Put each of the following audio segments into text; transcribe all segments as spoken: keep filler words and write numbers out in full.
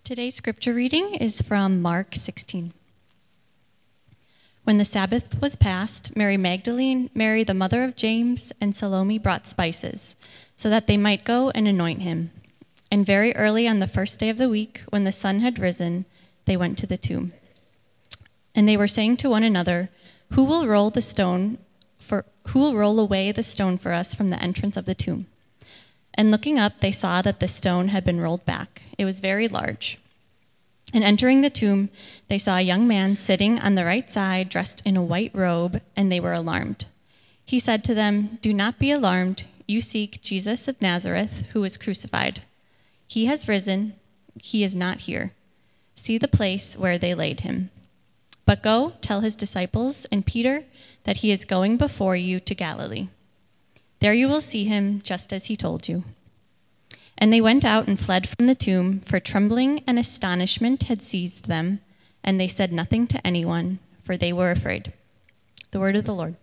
Today's scripture reading is from Mark sixteen. When the Sabbath was past, Mary Magdalene, Mary the mother of James, and Salome brought spices, so that they might go and anoint him. And very early on the first day of the week, when the sun had risen, they went to the tomb. And they were saying to one another, "Who will roll the stone for who will roll away the stone for us from the entrance of the tomb?" And looking up, they saw that the stone had been rolled back. It was very large. And entering the tomb, they saw a young man sitting on the right side, dressed in a white robe, and they were alarmed. He said to them, "Do not be alarmed. You seek Jesus of Nazareth, who was crucified. He has risen. He is not here. See the place where they laid him. But go, tell his disciples and Peter that he is going before you to Galilee. There you will see him, just as he told you." And they went out and fled from the tomb, for trembling and astonishment had seized them, and they said nothing to anyone, for they were afraid. The word of the Lord.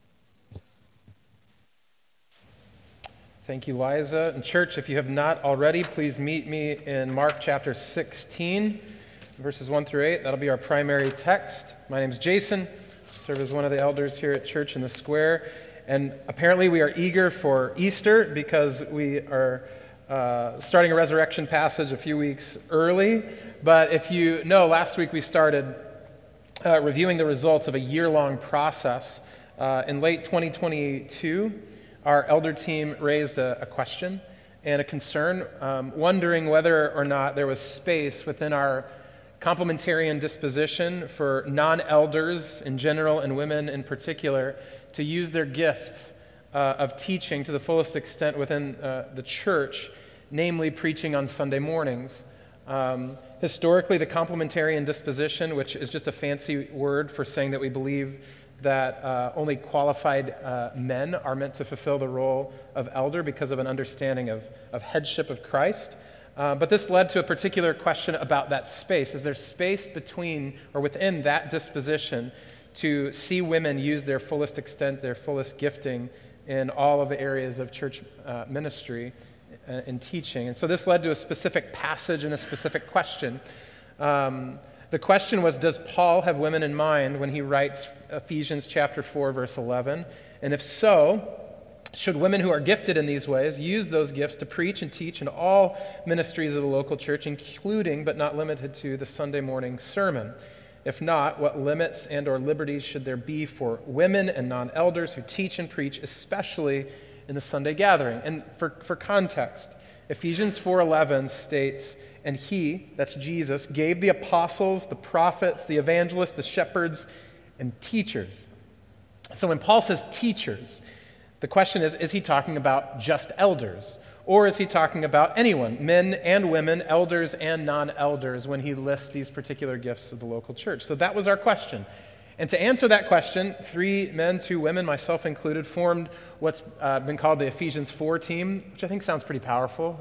Thank you, Liza. And church, if you have not already, please meet me in Mark chapter sixteen, verses one through eight. That'll be our primary text. My name's Jason. I serve as one of the elders here at Church in the Square. And apparently we are eager for Easter because we are uh, starting a resurrection passage a few weeks early. But if you know, last week we started uh, reviewing the results of a year-long process. Uh, in late twenty twenty-two, our elder team raised a, a question and a concern, um, wondering whether or not there was space within our complementarian disposition for non-elders in general and women in particular to use their gifts uh, of teaching to the fullest extent within uh, the church, namely preaching on Sunday mornings. Um, historically, the complementarian disposition, which is just a fancy word for saying that we believe that uh, only qualified uh, men are meant to fulfill the role of elder because of an understanding of, of headship of Christ. Uh, but this led to a particular question about that space. Is there space between or within that disposition to see women use their fullest extent, their fullest gifting in all of the areas of church uh, ministry uh, and teaching? And so this led to a specific passage and a specific question. Um, the question was, does Paul have women in mind when he writes Ephesians chapter four, verse eleven? And if so, should women who are gifted in these ways use those gifts to preach and teach in all ministries of the local church, including but not limited to the Sunday morning sermon? If not, what limits and or liberties should there be for women and non-elders who teach and preach, especially in the Sunday gathering? And for, for context, Ephesians four eleven states, "And he," that's Jesus, "gave the apostles, the prophets, the evangelists, the shepherds, and teachers." So when Paul says teachers, the question is, is he talking about just elders? Or is he talking about anyone, men and women, elders and non-elders, when he lists these particular gifts of the local church? So that was our question. And to answer that question, three men, two women, myself included, formed what's uh, been called the Ephesians four team, which I think sounds pretty powerful.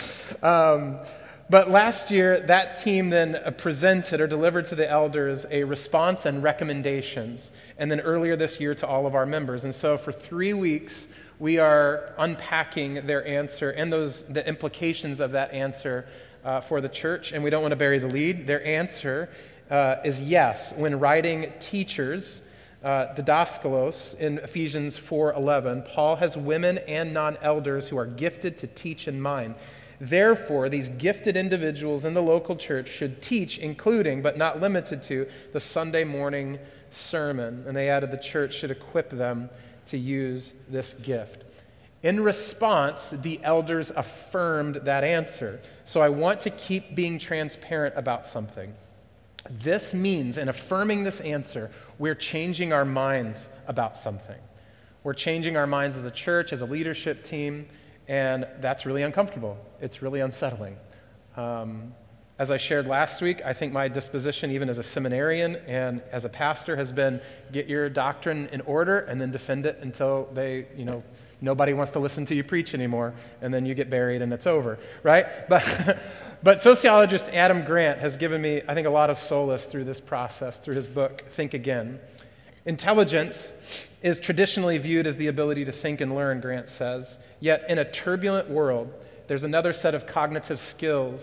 um, but last year, that team then presented or delivered to the elders a response and recommendations, and then earlier this year to all of our members. And so for three weeks, we are unpacking their answer and those the implications of that answer uh, for the church, and we don't want to bury the lead. Their answer uh, is yes. When writing teachers, uh, didaskalos, in Ephesians four eleven, Paul has women and non-elders who are gifted to teach in mind. Therefore, these gifted individuals in the local church should teach, including but not limited to, the Sunday morning sermon. And they added the church should equip them to use this gift. In response, the elders affirmed that answer. So I want to keep being transparent about something. This means, in affirming this answer, we're changing our minds about something. We're changing our minds as a church, as a leadership team, and that's really uncomfortable. It's really unsettling. Um, As I shared last week, I think my disposition, even as a seminarian and as a pastor, has been get your doctrine in order and then defend it until they, you know, nobody wants to listen to you preach anymore, and then you get buried and it's over, right? But, but sociologist Adam Grant has given me, I think, a lot of solace through this process, through his book, Think Again. Intelligence is traditionally viewed as the ability to think and learn, Grant says, yet in a turbulent world, there's another set of cognitive skills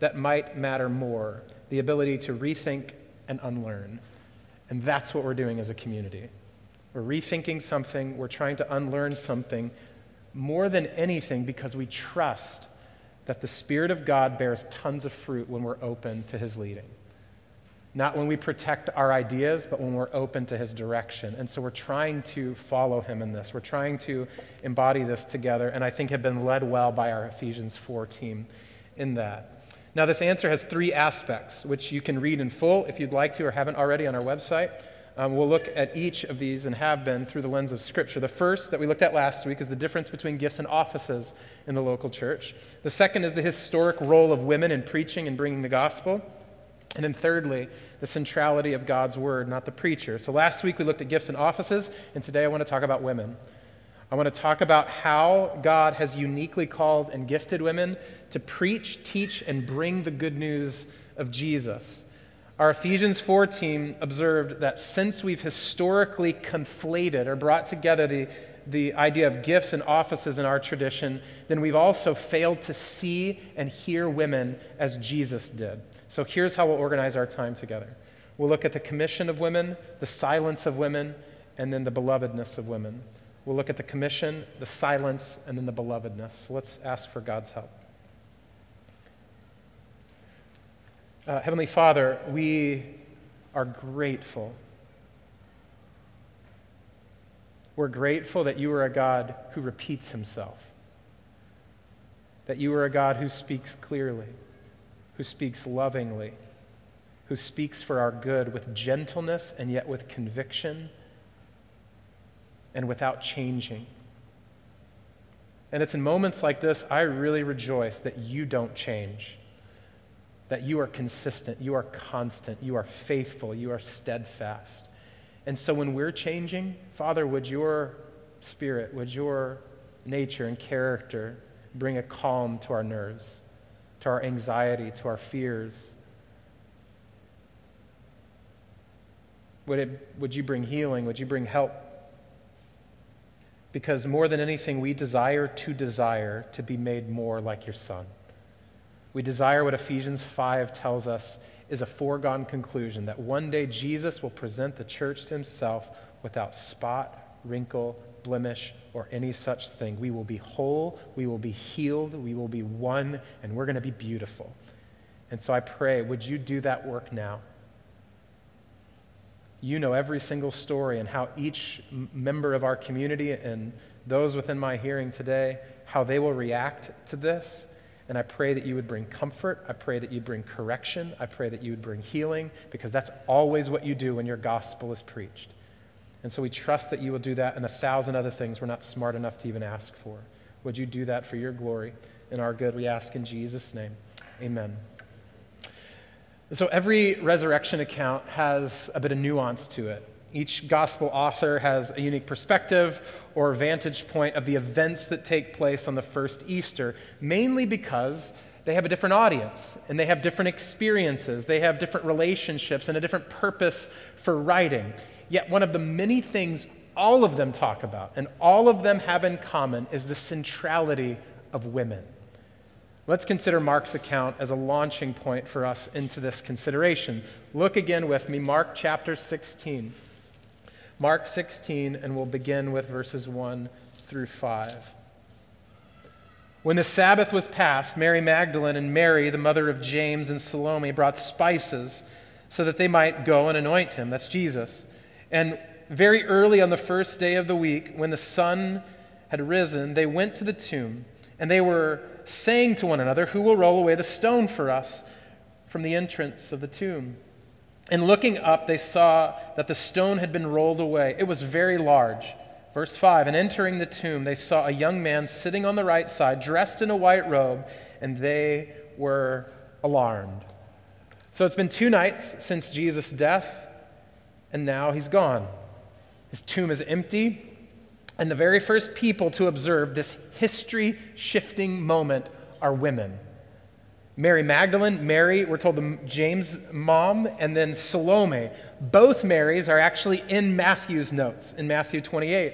that might matter more, the ability to rethink and unlearn. And that's what we're doing as a community. We're rethinking something, we're trying to unlearn something more than anything because we trust that the Spirit of God bears tons of fruit when we're open to his leading. Not when we protect our ideas, but when we're open to his direction. And so we're trying to follow him in this. We're trying to embody this together, and I think have been led well by our Ephesians four team in that. Now, this answer has three aspects, which you can read in full if you'd like to or haven't already on our website. Um, we'll look at each of these and have been through the lens of Scripture. The first that we looked at last week is the difference between gifts and offices in the local church. The second is the historic role of women in preaching and bringing the gospel. And then thirdly, the centrality of God's word, not the preacher. So last week we looked at gifts and offices, and today I want to talk about women. I want to talk about how God has uniquely called and gifted women to preach, teach, and bring the good news of Jesus. Our Ephesians four team observed that since we've historically conflated or brought together the, the idea of gifts and offices in our tradition, then we've also failed to see and hear women as Jesus did. So here's how we'll organize our time together. We'll look at the commission of women, the silence of women, and then the belovedness of women. We'll look at the commission, the silence, and then the belovedness. So let's ask for God's help. Uh, Heavenly Father, we are grateful. We're grateful that you are a God who repeats himself, that you are a God who speaks clearly, who speaks lovingly, who speaks for our good with gentleness and yet with conviction and without changing. And it's in moments like this I really rejoice that you don't change, that you are consistent, you are constant, you are faithful, you are steadfast. And so when we're changing, Father, would your spirit, would your nature and character bring a calm to our nerves, to our anxiety, to our fears? Would it, would you bring healing? Would you bring help? Because more than anything, we desire to desire to be made more like your Son. We desire what Ephesians five tells us is a foregone conclusion, that one day Jesus will present the church to himself without spot, wrinkle, blemish, or any such thing. We will be whole, we will be healed, we will be one, and we're going to be beautiful. And so I pray, would you do that work now? You know every single story and how each m- member of our community and those within my hearing today, how they will react to this. And I pray that you would bring comfort. I pray that you'd bring correction. I pray that you would bring healing, because that's always what you do when your gospel is preached. And so we trust that you will do that and a thousand other things we're not smart enough to even ask for. Would you do that for your glory and our good? We ask in Jesus' name. Amen. So every resurrection account has a bit of nuance to it. Each gospel author has a unique perspective or vantage point of the events that take place on the first Easter, mainly because they have a different audience and they have different experiences, they have different relationships and a different purpose for writing. Yet one of the many things all of them talk about and all of them have in common is the centrality of women. Let's consider Mark's account as a launching point for us into this consideration. Look again with me, Mark chapter sixteen. Mark sixteen, and we'll begin with verses one through five. When the Sabbath was past, Mary Magdalene and Mary, the mother of James and Salome, brought spices so that they might go and anoint him. That's Jesus. And very early on the first day of the week, when the sun had risen, they went to the tomb, and they were saying to one another, "Who will roll away the stone for us from the entrance of the tomb?" And looking up, they saw that the stone had been rolled away. It was very large. Verse five, and entering the tomb, they saw a young man sitting on the right side, dressed in a white robe, and they were alarmed. So it's been two nights since Jesus' death, and now he's gone. His tomb is empty, and the very first people to observe this history-shifting moment are women. Mary Magdalene, Mary, we're told the James' mom, and then Salome. Both Marys are actually in Matthew's notes, in Matthew twenty-eight.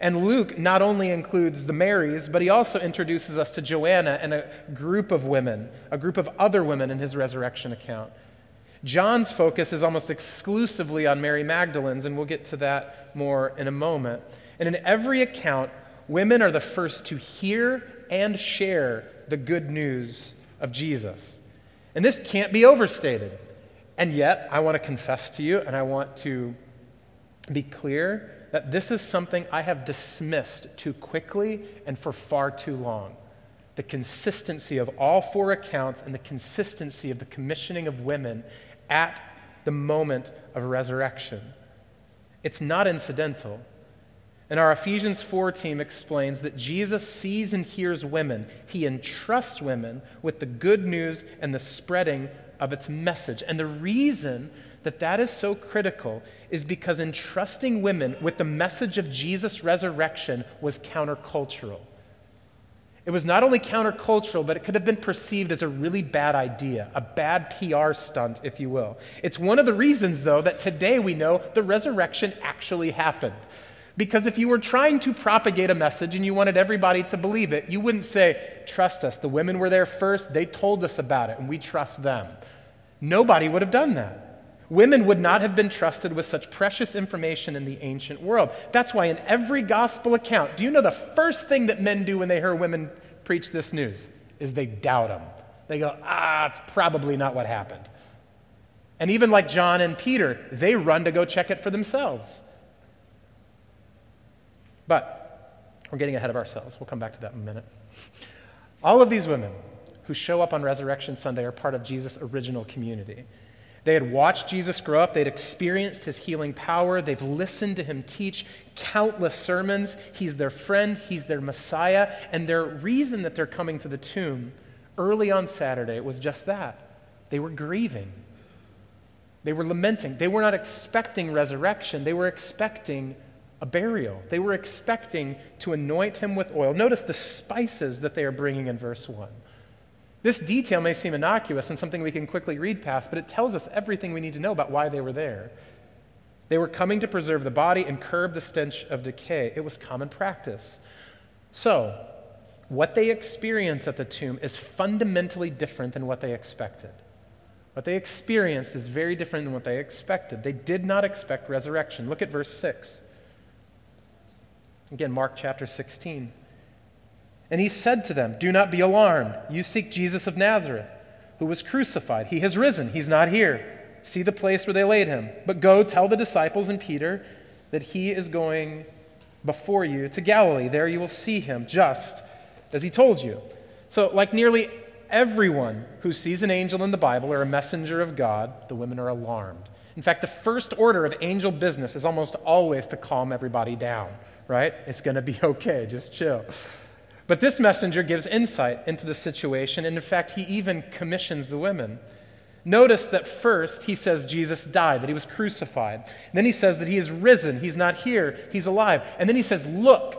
And Luke not only includes the Marys, but he also introduces us to Joanna and a group of women, a group of other women in his resurrection account. John's focus is almost exclusively on Mary Magdalene's, and we'll get to that more in a moment. And in every account, women are the first to hear and share the good news of Jesus. And this can't be overstated. And yet, I want to confess to you, and I want to be clear that this is something I have dismissed too quickly and for far too long. The consistency of all four accounts and the consistency of the commissioning of women at the moment of resurrection. It's not incidental. And our Ephesians four team explains that Jesus sees and hears women. He entrusts women with the good news and the spreading of its message. And the reason that that is so critical is because entrusting women with the message of Jesus' resurrection was countercultural. It was not only countercultural, but it could have been perceived as a really bad idea, a bad P R stunt, if you will. It's one of the reasons, though, that today we know the resurrection actually happened. Because if you were trying to propagate a message and you wanted everybody to believe it, you wouldn't say, trust us, the women were there first, they told us about it, and we trust them. Nobody would have done that. Women would not have been trusted with such precious information in the ancient world. That's why in every gospel account, do you know the first thing that men do when they hear women preach this news? Is they doubt them. They go, ah, it's probably not what happened. And even like John and Peter, they run to go check it for themselves. But we're getting ahead of ourselves. We'll come back to that in a minute. All of these women who show up on Resurrection Sunday are part of Jesus' original community. They had watched Jesus grow up. They'd experienced his healing power. They've listened to him teach countless sermons. He's their friend. He's their Messiah. And their reason that they're coming to the tomb early on Saturday was just that. They were grieving. They were lamenting. They were not expecting resurrection. They were expecting a burial. They were expecting to anoint him with oil. Notice the spices that they are bringing in verse one. This detail may seem innocuous and something we can quickly read past, but it tells us everything we need to know about why they were there. They were coming to preserve the body and curb the stench of decay. It was common practice. So, what they experience at the tomb is fundamentally different than what they expected. What they experienced is very different than what they expected. They did not expect resurrection. Look at verse six. Again, Mark chapter sixteen. And he said to them, do not be alarmed. You seek Jesus of Nazareth, who was crucified. He has risen. He's not here. See the place where they laid him. But go tell the disciples and Peter that he is going before you to Galilee. There you will see him, just as he told you. So, like nearly everyone who sees an angel in the Bible or a messenger of God, the women are alarmed. In fact, the first order of angel business is almost always to calm everybody down, right? It's going to be okay. Just chill. But this messenger gives insight into the situation, and in fact, he even commissions the women. Notice that first he says Jesus died, that he was crucified. And then he says that he is risen, he's not here, he's alive. And then he says, look.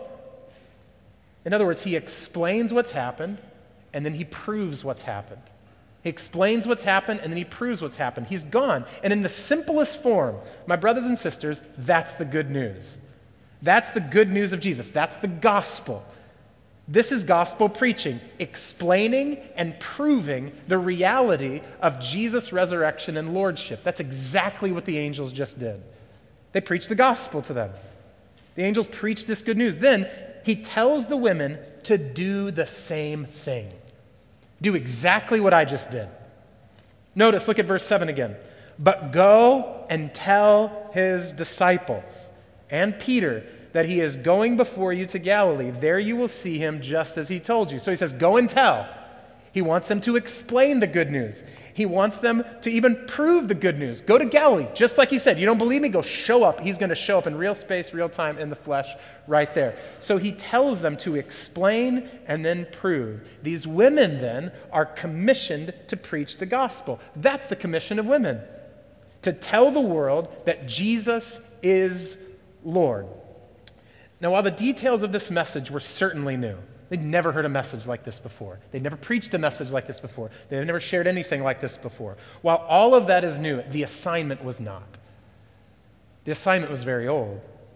In other words, he explains what's happened, and then he proves what's happened. He explains what's happened, and then he proves what's happened. He's gone. And in the simplest form, my brothers and sisters, that's the good news. That's the good news of Jesus. That's the gospel. This is gospel preaching, explaining and proving the reality of Jesus' resurrection and lordship. That's exactly what the angels just did. They preached the gospel to them. The angels preached this good news. Then he tells the women to do the same thing. Do exactly what I just did. Notice, look at verse seven again. But go and tell his disciples and Peter that he is going before you to Galilee. There you will see him just as he told you. So he says, go and tell. He wants them to explain the good news. He wants them to even prove the good news. Go to Galilee, just like he said. You don't believe me? Go show up. He's going to show up in real space, real time, in the flesh, right there. So he tells them to explain and then prove. These women then are commissioned to preach the gospel. That's the commission of women. To tell the world that Jesus is Lord. Now, while the details of this message were certainly new, they'd never heard a message like this before. They'd never preached a message like this before. They'd never shared anything like this before. While all of that is new, the assignment was not. The assignment was very old.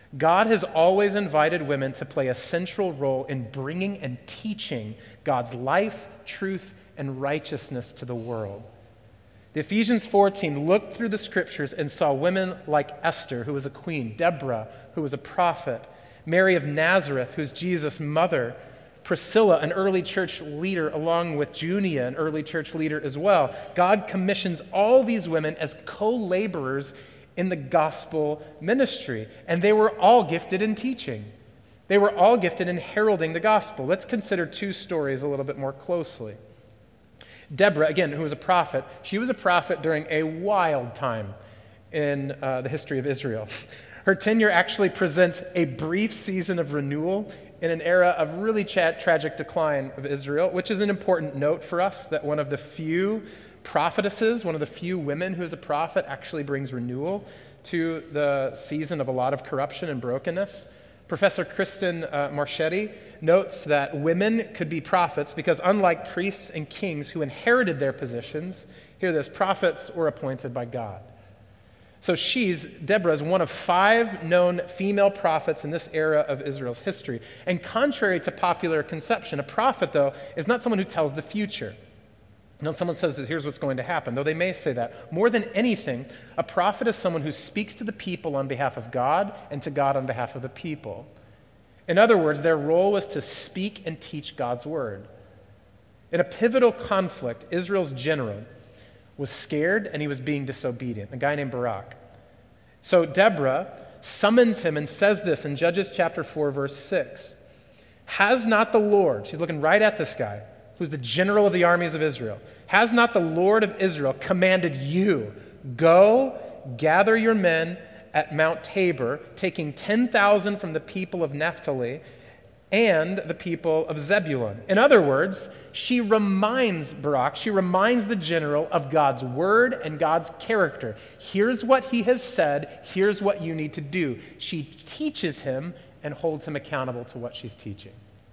God has always invited women to play a central role in bringing and teaching God's life, truth, and righteousness to the world. The Ephesians four team looked through the scriptures and saw women like Esther, who was a queen, Deborah, who was a prophet, Mary of Nazareth, who's Jesus' mother, Priscilla, an early church leader, along with Junia, an early church leader as well. God commissions all these women as co-laborers in the gospel ministry, and they were all gifted in teaching. They were all gifted in heralding the gospel. Let's consider two stories a little bit more closely. Deborah, again, who was a prophet, she was a prophet during a wild time in uh, the history of Israel. Her tenure actually presents a brief season of renewal in an era of really tra- tragic decline of Israel, which is an important note for us, that one of the few prophetesses, one of the few women who is a prophet, actually brings renewal to the season of a lot of corruption and brokenness. Professor Kristen uh, Marchetti notes that women could be prophets because, unlike priests and kings who inherited their positions, hear this, prophets were appointed by God. So she's, Deborah, is one of five known female prophets in this era of Israel's history. And contrary to popular conception, a prophet, though, is not someone who tells the future. You know, someone says that here's what's going to happen, though they may say that. More than anything, a prophet is someone who speaks to the people on behalf of God and to God on behalf of the people. In other words, their role was to speak and teach God's word. In a pivotal conflict, Israel's general was scared and he was being disobedient, a guy named Barak. So Deborah summons him and says this in Judges chapter four, verse six. Has not the Lord, she's looking right at this guy, who's the general of the armies of Israel, has not the Lord of Israel commanded you, go, gather your men at Mount Tabor, taking ten thousand from the people of Naphtali and the people of Zebulun? In other words, she reminds Barak, she reminds the general of God's word and God's character. Here's what he has said, here's what you need to do. She teaches him and holds him accountable to what she's teaching.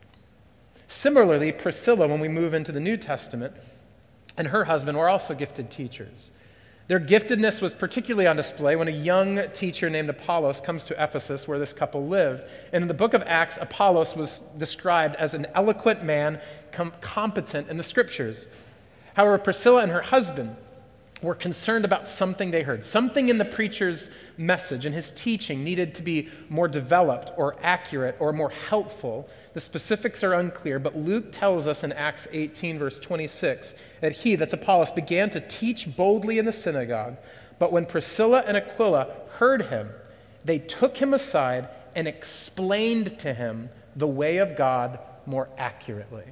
Similarly, Priscilla, when we move into the New Testament, and her husband were also gifted teachers. Their giftedness was particularly on display when a young teacher named Apollos comes to Ephesus, where this couple lived. And in the book of Acts, Apollos was described as an eloquent man, com- competent in the scriptures. However, Priscilla and her husband were concerned about something they heard. Something in the preacher's message and his teaching needed to be more developed or accurate or more helpful. The specifics are unclear, but Luke tells us in Acts eighteen, verse twenty-six, that he, that's Apollos, began to teach boldly in the synagogue. But when Priscilla and Aquila heard him, they took him aside and explained to him the way of God more accurately.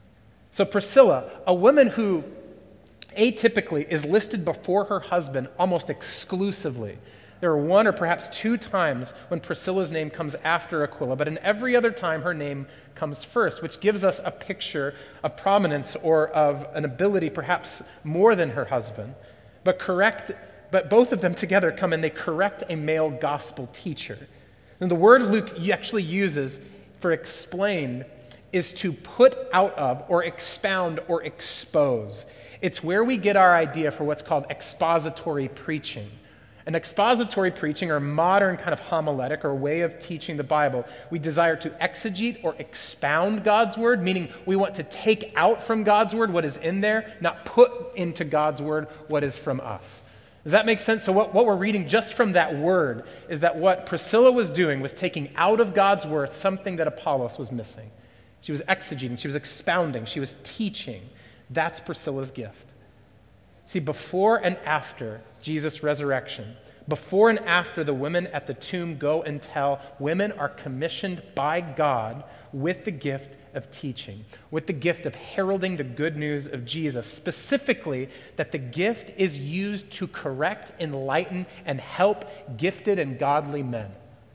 So Priscilla, a woman who atypically is listed before her husband almost exclusively. There are one or perhaps two times when Priscilla's name comes after Aquila, but in every other time her name comes first, which gives us a picture of prominence or of an ability perhaps more than her husband. But correct, but both of them together come and they correct a male gospel teacher. And the word Luke actually uses for explain is to put out of or expound or expose. It's where we get our idea for what's called expository preaching. An expository preaching, or modern kind of homiletic or way of teaching the Bible, we desire to exegete or expound God's word, meaning we want to take out from God's word what is in there, not put into God's word what is from us. Does that make sense? So what, what we're reading just from that word is that what Priscilla was doing was taking out of God's word something that Apollos was missing. She was exegeting, she was expounding, she was teaching. That's Priscilla's gift. See, before and after Jesus' resurrection, before and after the women at the tomb go and tell, women are commissioned by God with the gift of teaching, with the gift of heralding the good news of Jesus, specifically that the gift is used to correct, enlighten, and help gifted and godly men.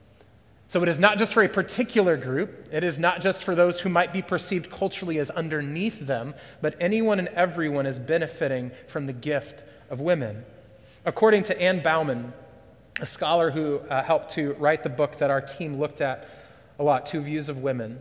So it is not just for a particular group. It is not just for those who might be perceived culturally as underneath them, but anyone and everyone is benefiting from the gift of women. According to Ann Bauman, a scholar who uh, helped to write the book that our team looked at a lot, Two Views of Women,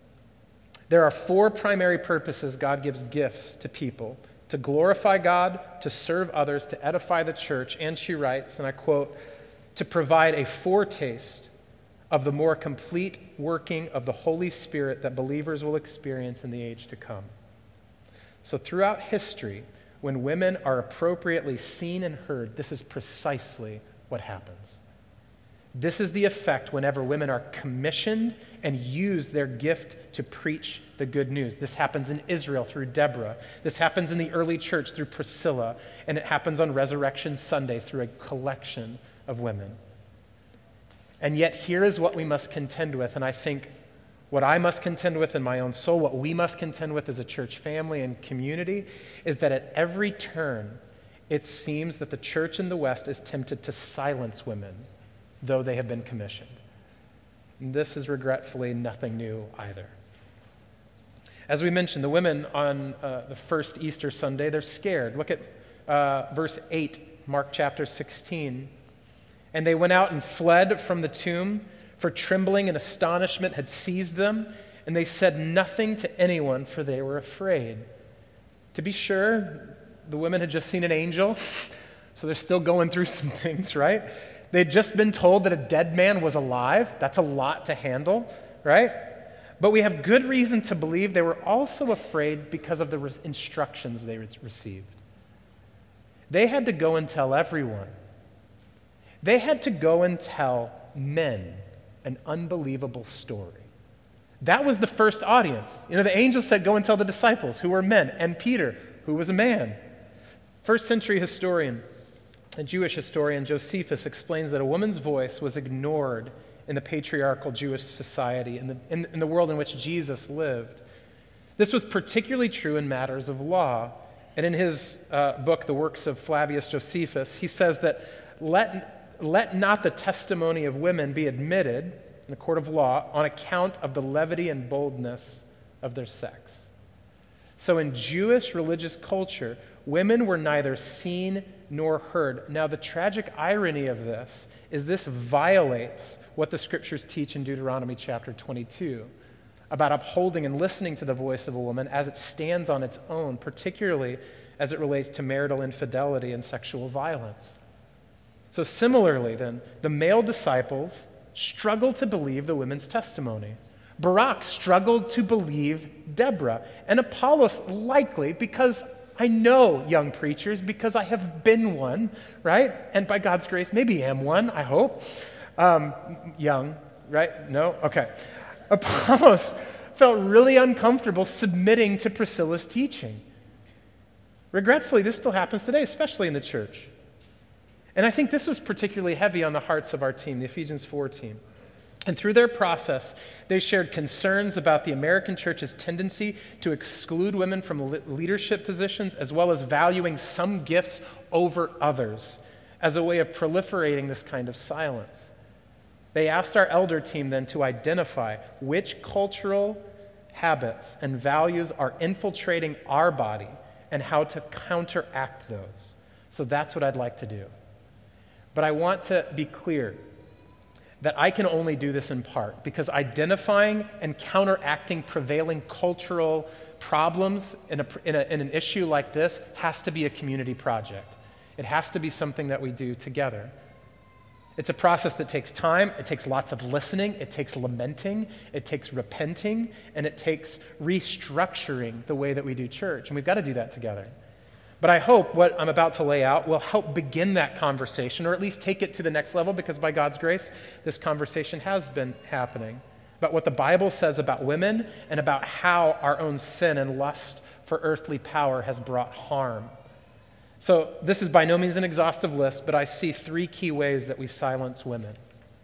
there are four primary purposes God gives gifts to people: to glorify God, to serve others, to edify the church, and she writes, and I quote, to provide a foretaste of the more complete working of the Holy Spirit that believers will experience in the age to come. So throughout history, when women are appropriately seen and heard, this is precisely what happens. This is the effect whenever women are commissioned and use their gift to preach the good news. This happens in Israel through Deborah. This happens in the early church through Priscilla. And it happens on Resurrection Sunday through a collection of women. And yet here is what we must contend with. And I think what I must contend with in my own soul, what we must contend with as a church family and community, is that at every turn, it seems that the church in the West is tempted to silence women, though they have been commissioned. And this is regretfully nothing new either. As we mentioned, the women on uh, the first Easter Sunday, they're scared. Look at uh, verse eight, Mark chapter sixteen. And they went out and fled from the tomb, for trembling and astonishment had seized them, and they said nothing to anyone, for they were afraid. To be sure, the women had just seen an angel, so they're still going through some things, right? They'd just been told that a dead man was alive. That's a lot to handle, right? But we have good reason to believe they were also afraid because of the re- instructions they received. They had to go and tell everyone. They had to go and tell men an unbelievable story. That was the first audience. You know, the angel said, go and tell the disciples, who were men, and Peter, who was a man. First century historian, a Jewish historian, Josephus, explains that a woman's voice was ignored in the patriarchal Jewish society, in the, in, in the world in which Jesus lived. This was particularly true in matters of law. And in his uh, book, The Works of Flavius Josephus, he says that let, let not the testimony of women be admitted in the court of law on account of the levity and boldness of their sex. So in Jewish religious culture, women were neither seen nor heard. Now, the tragic irony of this is this violates what the scriptures teach in Deuteronomy chapter twenty-two about upholding and listening to the voice of a woman as it stands on its own, particularly as it relates to marital infidelity and sexual violence. So similarly, then, the male disciples struggled to believe the women's testimony. Barak struggled to believe Deborah, and Apollos likely, because I know young preachers, because I have been one, right? And by God's grace, maybe am one, I hope. Um, young, right? No? Okay. Apollos felt really uncomfortable submitting to Priscilla's teaching. Regretfully, this still happens today, especially in the church. And I think this was particularly heavy on the hearts of our team, the Ephesians four team. And through their process, they shared concerns about the American church's tendency to exclude women from leadership positions, as well as valuing some gifts over others as a way of proliferating this kind of silence. They asked our elder team then to identify which cultural habits and values are infiltrating our body and how to counteract those. So that's what I'd like to do. But I want to be clear that I can only do this in part, because identifying and counteracting prevailing cultural problems in, a, in, a, in an issue like this has to be a community project. It has to be something that we do together. It's a process that takes time, it takes lots of listening, it takes lamenting, it takes repenting, and it takes restructuring the way that we do church. And we've got to do that together. But I hope what I'm about to lay out will help begin that conversation, or at least take it to the next level, because by God's grace, this conversation has been happening about what the Bible says about women and about how our own sin and lust for earthly power has brought harm. So this is by no means an exhaustive list, but I see three key ways that we silence women.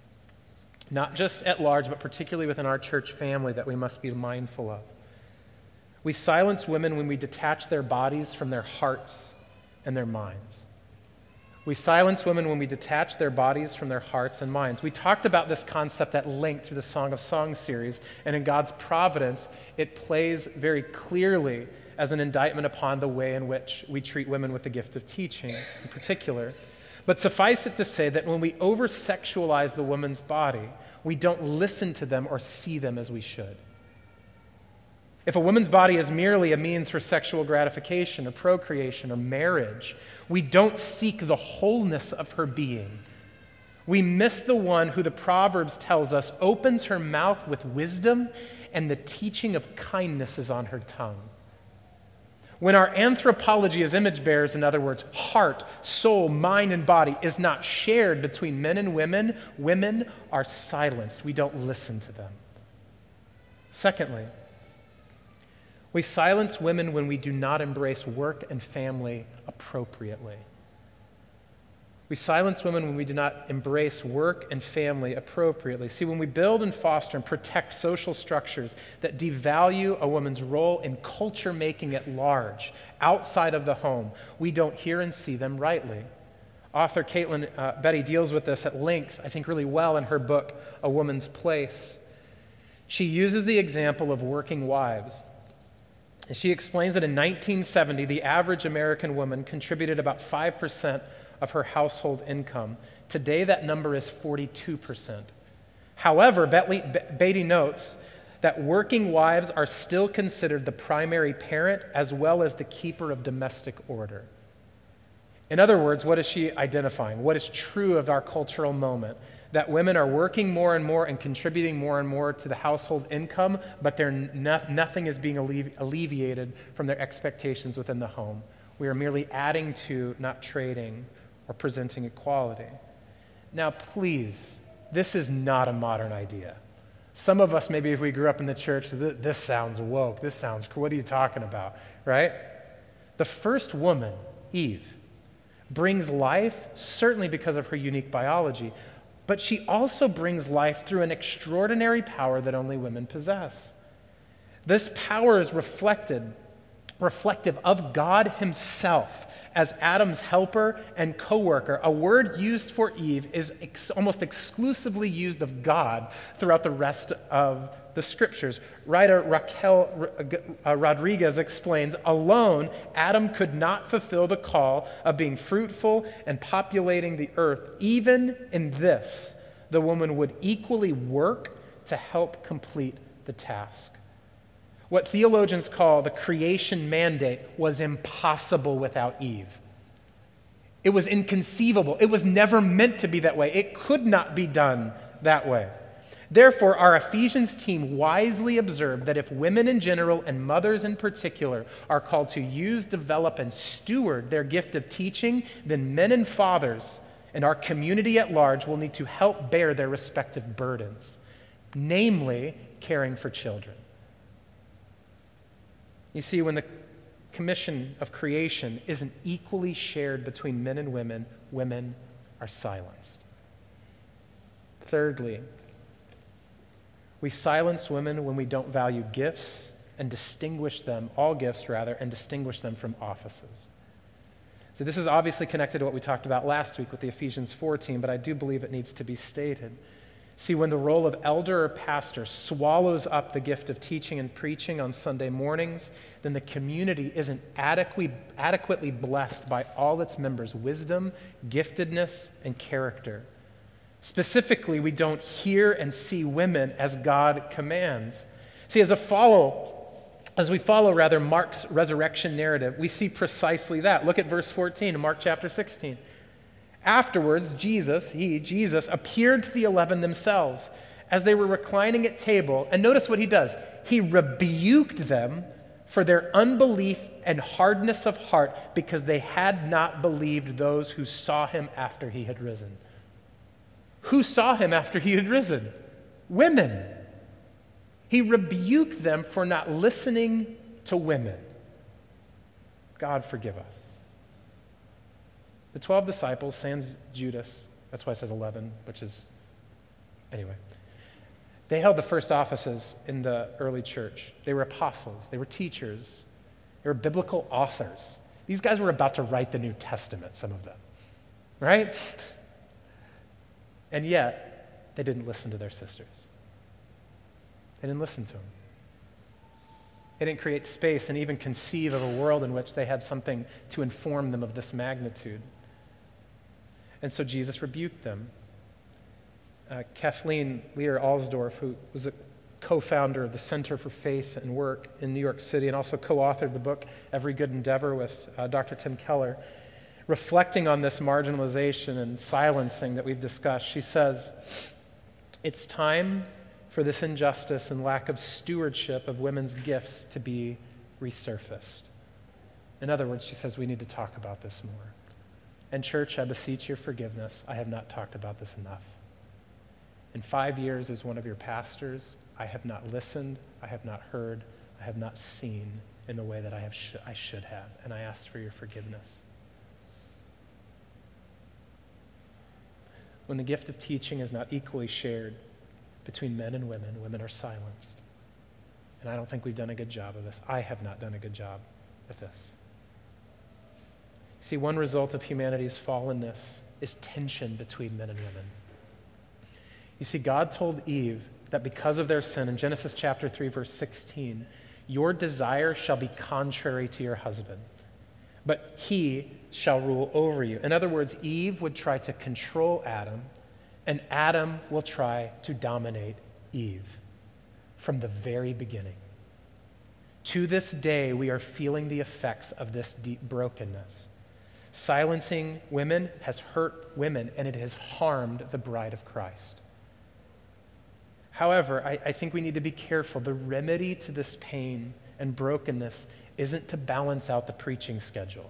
Not just at large, but particularly within our church family, that we must be mindful of. We silence women when we detach their bodies from their hearts and their minds. We silence women when we detach their bodies from their hearts and minds. We talked about this concept at length through the Song of Songs series, and in God's providence, it plays very clearly as an indictment upon the way in which we treat women with the gift of teaching in particular. But suffice it to say that when we over-sexualize the woman's body, we don't listen to them or see them as we should. If a woman's body is merely a means for sexual gratification or procreation or marriage, we don't seek the wholeness of her being. We miss the one who the Proverbs tells us opens her mouth with wisdom and the teaching of kindness is on her tongue. When our anthropology as image bearers, in other words, heart, soul, mind, and body, is not shared between men and women, women are silenced. We don't listen to them. Secondly, we silence women when we do not embrace work and family appropriately. We silence women when we do not embrace work and family appropriately. See, when we build and foster and protect social structures that devalue a woman's role in culture making at large, outside of the home, we don't hear and see them rightly. Author Caitlin uh, Betty deals with this at length, I think really well, in her book, A Woman's Place. She uses the example of working wives. And she explains that in nineteen seventy, the average American woman contributed about five percent of her household income. Today, that number is forty-two percent. However, Beatty notes that working wives are still considered the primary parent as well as the keeper of domestic order. In other words, what is she identifying? What is true of our cultural moment? That women are working more and more and contributing more and more to the household income, but they're no, nothing is being allevi- alleviated from their expectations within the home. We are merely adding to, not trading, or presenting equality. Now, please, this is not a modern idea. Some of us, maybe if we grew up in the church, this sounds woke, this sounds cool, what are you talking about, right? The first woman, Eve, brings life, certainly because of her unique biology, but she also brings life through an extraordinary power that only women possess. This power is reflected, reflective of God himself as Adam's helper and co-worker. A word used for Eve is ex- almost exclusively used of God throughout the rest of the scriptures. Writer Raquel uh, Rodriguez explains, alone, Adam could not fulfill the call of being fruitful and populating the earth. Even in this, the woman would equally work to help complete the task. What theologians call the creation mandate was impossible without Eve. It was inconceivable. It was never meant to be that way. It could not be done that way. Therefore, our Ephesians team wisely observed that if women in general and mothers in particular are called to use, develop, and steward their gift of teaching, then men and fathers and our community at large will need to help bear their respective burdens, namely caring for children. You see, when the commission of creation isn't equally shared between men and women, women are silenced. Thirdly, we silence women when we don't value gifts and distinguish them, all gifts rather, and distinguish them from offices. So this is obviously connected to what we talked about last week with the Ephesians four team, but I do believe it needs to be stated. See, when the role of elder or pastor swallows up the gift of teaching and preaching on Sunday mornings, then the community isn't adequately, adequately blessed by all its members' wisdom, giftedness, and character. Specifically, we don't hear and see women as God commands. See, as a follow, as we follow rather Mark's resurrection narrative, we see precisely that. Look at verse fourteen in Mark chapter sixteen. Afterwards, Jesus, he, Jesus, appeared to the eleven themselves as they were reclining at table. And notice what he does. He rebuked them for their unbelief and hardness of heart because they had not believed those who saw him after he had risen. Who saw him after he had risen? Women. He rebuked them for not listening to women. God forgive us. The twelve disciples, sans Judas, that's why it says eleven, which is, anyway. They held the first offices in the early church. They were apostles. They were teachers. They were biblical authors. These guys were about to write the New Testament, some of them, right? And yet, they didn't listen to their sisters. They didn't listen to them. They didn't create space and even conceive of a world in which they had something to inform them of this magnitude. And so Jesus rebuked them. Uh, Kathleen Lear Alsdorf, who was a co-founder of the Center for Faith and Work in New York City and also co-authored the book Every Good Endeavor with uh, Doctor Tim Keller, reflecting on this marginalization and silencing that we've discussed, she says, it's time for this injustice and lack of stewardship of women's gifts to be resurfaced. In other words, she says we need to talk about this more. And church, I beseech your forgiveness. I have not talked about this enough. In five years as one of your pastors, I have not listened, I have not heard, I have not seen in the way that I, have sh- I should have, and I ask for your forgiveness. When the gift of teaching is not equally shared between men and women, women are silenced. And I don't think we've done a good job of this. I have not done a good job with this. See, one result of humanity's fallenness is tension between men and women. You see, God told Eve that because of their sin, in Genesis chapter three, verse sixteen, your desire shall be contrary to your husband, but he shall rule over you. In other words, Eve would try to control Adam, and Adam will try to dominate Eve from the very beginning. To this day, we are feeling the effects of this deep brokenness. Silencing women has hurt women, and it has harmed the bride of Christ. However, I, I think we need to be careful. The remedy to this pain and brokenness isn't to balance out the preaching schedule.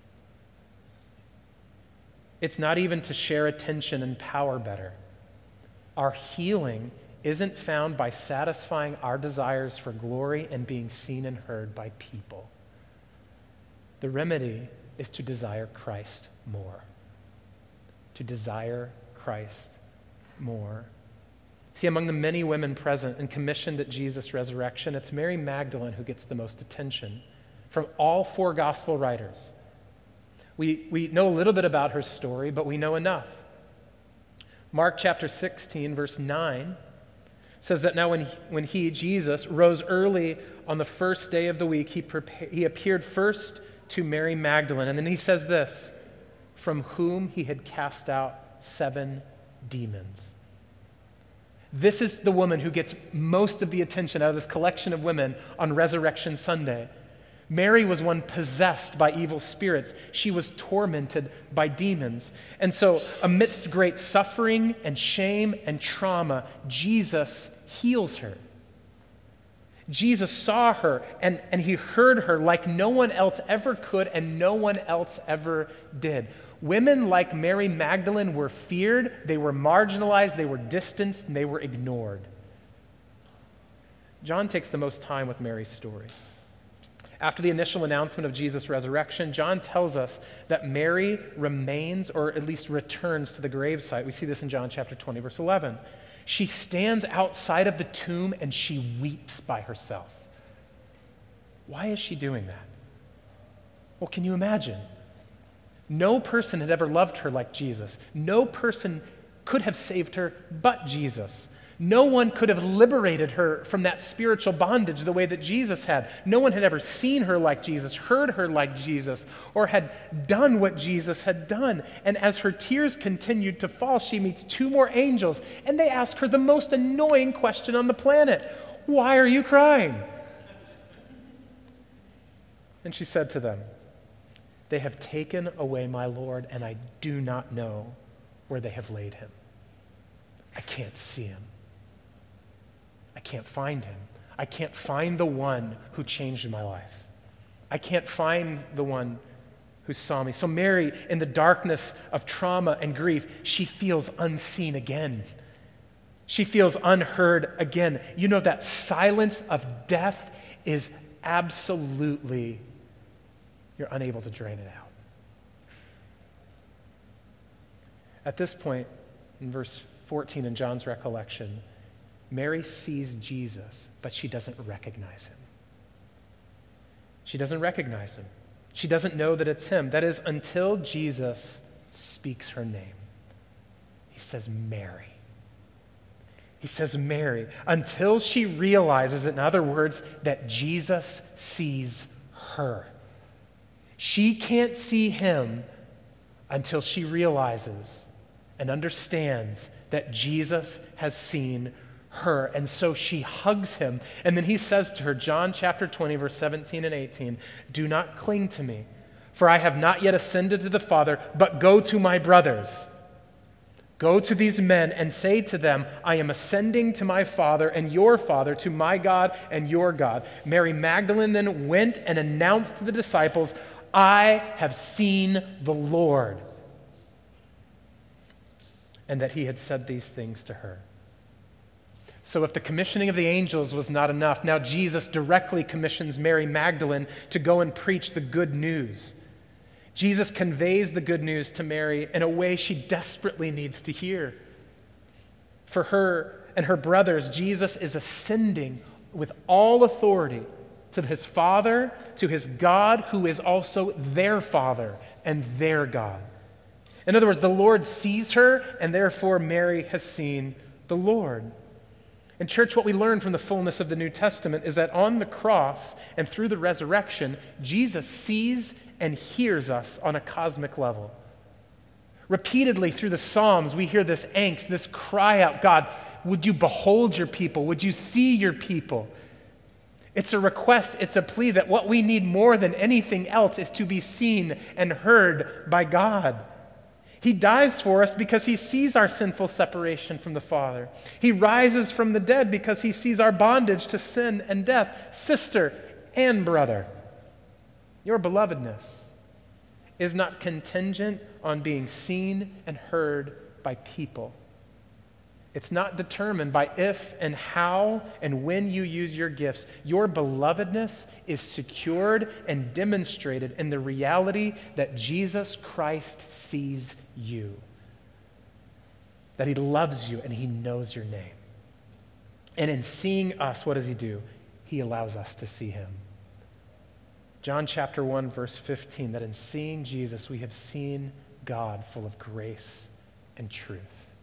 It's not even to share attention and power better. Our healing isn't found by satisfying our desires for glory and being seen and heard by people. The remedy is to desire Christ more. To desire Christ more. See, among the many women present and commissioned at Jesus' resurrection, it's Mary Magdalene who gets the most attention from all four gospel writers. We, we know a little bit about her story, but we know enough. Mark chapter sixteen, verse nine, says that now when he, when he, Jesus, rose early on the first day of the week, he, prepa- he appeared first to Mary Magdalene. And then he says this, from whom he had cast out seven demons. This is the woman who gets most of the attention out of this collection of women on Resurrection Sunday. Mary was one possessed by evil spirits. She was tormented by demons. And so, amidst great suffering and shame and trauma, Jesus heals her. Jesus saw her and, and he heard her like no one else ever could and no one else ever did. Women like Mary Magdalene were feared, they were marginalized, they were distanced, and they were ignored. John takes the most time with Mary's story. After the initial announcement of Jesus' resurrection, John tells us that Mary remains, or at least returns to the gravesite. We see this in John chapter twenty, verse eleven. She stands outside of the tomb and she weeps by herself. Why is she doing that? Well, can you imagine? No person had ever loved her like Jesus. No person could have saved her but Jesus. No one could have liberated her from that spiritual bondage the way that Jesus had. No one had ever seen her like Jesus, heard her like Jesus, or had done what Jesus had done. And as her tears continued to fall, she meets two more angels, and they ask her the most annoying question on the planet. Why are you crying? And she said to them, they have taken away my Lord, and I do not know where they have laid him. I can't see him. I can't find him. I can't find the one who changed my life. I can't find the one who saw me. So Mary, in the darkness of trauma and grief, she feels unseen again. She feels unheard again. You know, that silence of death is absolutely, you're unable to drain it out. At this point, in verse fourteen in John's recollection, Mary sees Jesus, but she doesn't recognize him. She doesn't recognize him. She doesn't know that it's him. That is, until Jesus speaks her name. He says, Mary. He says, Mary, until she realizes, in other words, that Jesus sees her. She can't see him until she realizes and understands that Jesus has seen her. And so she hugs him. And then he says to her, John chapter twenty, verse seventeen and eighteen, do not cling to me, For I have not yet ascended to the Father, but go to my brothers. Go to these men and say to them, I am ascending to my Father and your Father, to my God and your God. Mary Magdalene then went and announced to the disciples, I have seen the Lord. And that he had said these things to her. So if the commissioning of the angels was not enough, now Jesus directly commissions Mary Magdalene to go and preach the good news. Jesus conveys the good news to Mary in a way she desperately needs to hear. For her and her brothers, Jesus is ascending with all authority to his Father, to his God, who is also their Father and their God. In other words, the Lord sees her, and therefore Mary has seen the Lord. In church, what we learn from the fullness of the New Testament is that on the cross and through the resurrection, Jesus sees and hears us on a cosmic level. Repeatedly through the Psalms, we hear this angst, this cry out, God, would you behold your people? Would you see your people? It's a request, it's a plea that what we need more than anything else is to be seen and heard by God. He dies for us because he sees our sinful separation from the Father. He rises from the dead because he sees our bondage to sin and death. Sister and brother, your belovedness is not contingent on being seen and heard by people. It's not determined by if and how and when you use your gifts. Your belovedness is secured and demonstrated in the reality that Jesus Christ sees you, that he loves you and he knows your name. And in seeing us, what does he do? He allows us to see him. John chapter one, verse fifteen, that in seeing Jesus, we have seen God full of grace and truth.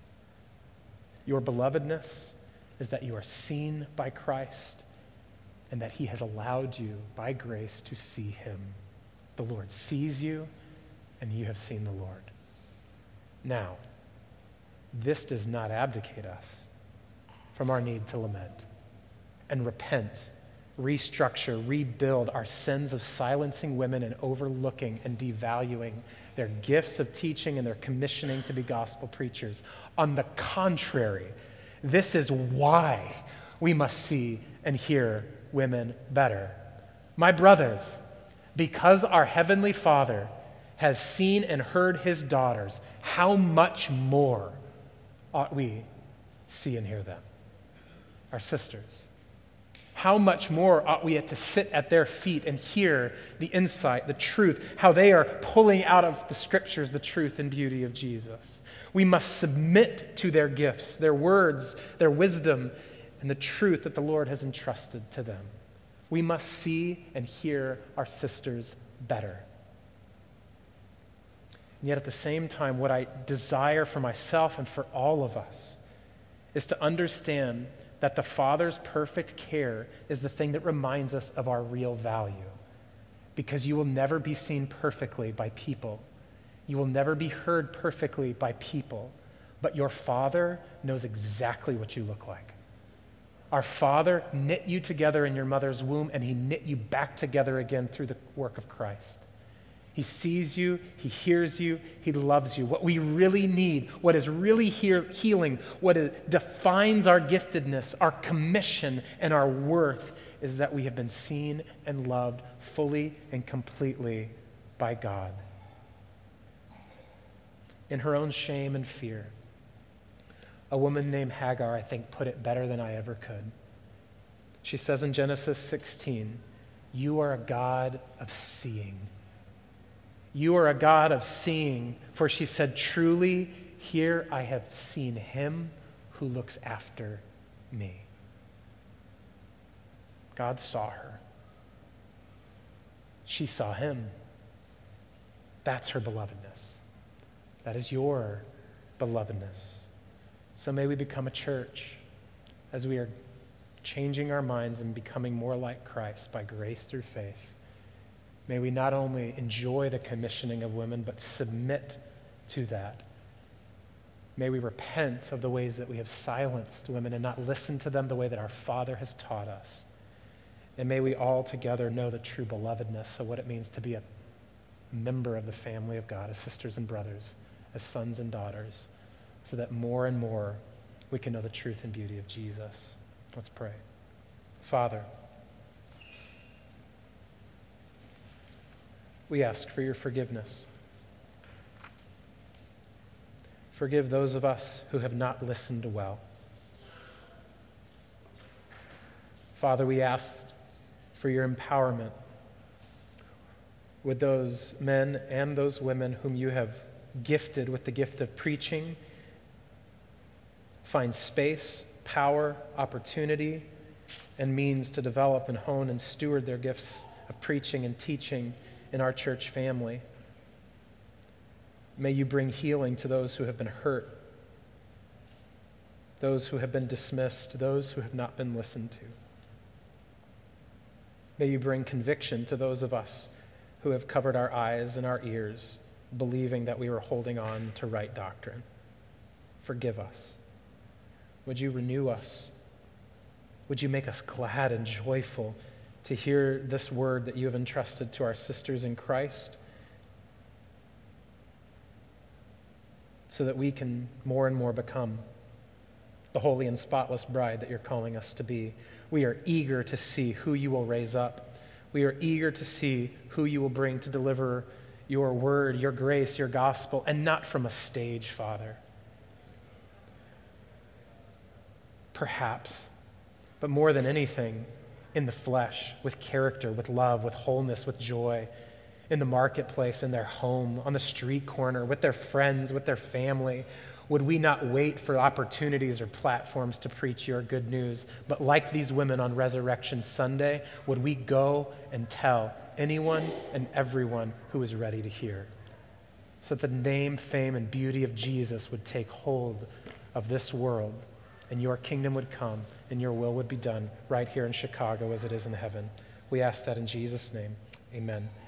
Your belovedness is that you are seen by Christ and that he has allowed you by grace to see him. The Lord sees you and you have seen the Lord. Now, this does not abdicate us from our need to lament and repent, restructure, rebuild our sins of silencing women and overlooking and devaluing their gifts of teaching and their commissioning to be gospel preachers. On the contrary, this is why we must see and hear women better. My brothers, because our Heavenly Father has seen and heard his daughters, how much more ought we see and hear them? Our sisters. How much more ought we to sit at their feet and hear the insight, the truth, how they are pulling out of the scriptures the truth and beauty of Jesus. We must submit to their gifts, their words, their wisdom, and the truth that the Lord has entrusted to them. We must see and hear our sisters better. And yet at the same time, what I desire for myself and for all of us is to understand that the Father's perfect care is the thing that reminds us of our real value. Because you will never be seen perfectly by people. You will never be heard perfectly by people. But your Father knows exactly what you look like. Our Father knit you together in your mother's womb, and he knit you back together again through the work of Christ. He sees you, he hears you, he loves you. What we really need, what is really heal- healing, what is, defines our giftedness, our commission, and our worth is that we have been seen and loved fully and completely by God. In her own shame and fear, a woman named Hagar, I think, put it better than I ever could. She says in Genesis sixteen, you are a God of seeing. You are a God of seeing, for she said, truly, here I have seen him who looks after me. God saw her. She saw him. That's her belovedness. That is your belovedness. So may we become a church as we are changing our minds and becoming more like Christ by grace through faith. May we not only enjoy the commissioning of women, but submit to that. May we repent of the ways that we have silenced women and not listen to them the way that our Father has taught us. And may we all together know the true belovedness of what it means to be a member of the family of God, as sisters and brothers, as sons and daughters, so that more and more we can know the truth and beauty of Jesus. Let's pray. Father, we ask for your forgiveness. Forgive those of us who have not listened well. Father, we ask for your empowerment with those men and those women whom you have gifted with the gift of preaching. Find space, power, opportunity, and means to develop and hone and steward their gifts of preaching and teaching in our church family. May you bring healing to those who have been hurt, those who have been dismissed, those who have not been listened to. May you bring conviction to those of us who have covered our eyes and our ears, believing that we were holding on to right doctrine. Forgive us. Would you renew us? Would you make us glad and joyful to hear this word that you have entrusted to our sisters in Christ, so that we can more and more become the holy and spotless bride that you're calling us to be. We are eager to see who you will raise up. We are eager to see who you will bring to deliver your word, your grace, your gospel, and not from a stage, Father. Perhaps, but more than anything, in the flesh, with character, with love, with wholeness, with joy, in the marketplace, in their home, on the street corner, with their friends, with their family. Would we not wait for opportunities or platforms to preach your good news, but like these women on Resurrection Sunday, would we go and tell anyone and everyone who is ready to hear, so that the name, fame, and beauty of Jesus would take hold of this world, and your kingdom would come, and your will would be done right here in Chicago as it is in heaven. We ask that in Jesus' name. Amen.